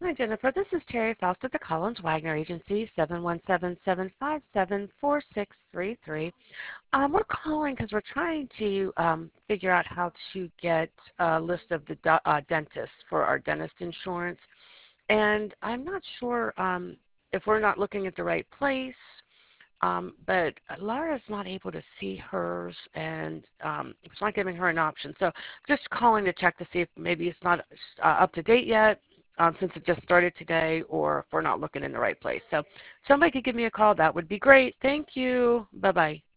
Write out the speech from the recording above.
Hi, Jennifer. This is Terry Faust at the Collins Wagner Agency, 717-757-4633. We're calling because we're trying to figure out how to get a list of the dentists for our dentist insurance. And I'm not sure if we're not looking at the right place, but Laura's not able to see hers, and it's not giving her an option. So just calling to check to see if maybe it's not up to date yet, since it just started today, or if we're not looking in the right place. So somebody could give me a call. That would be great. Thank you. Bye-bye.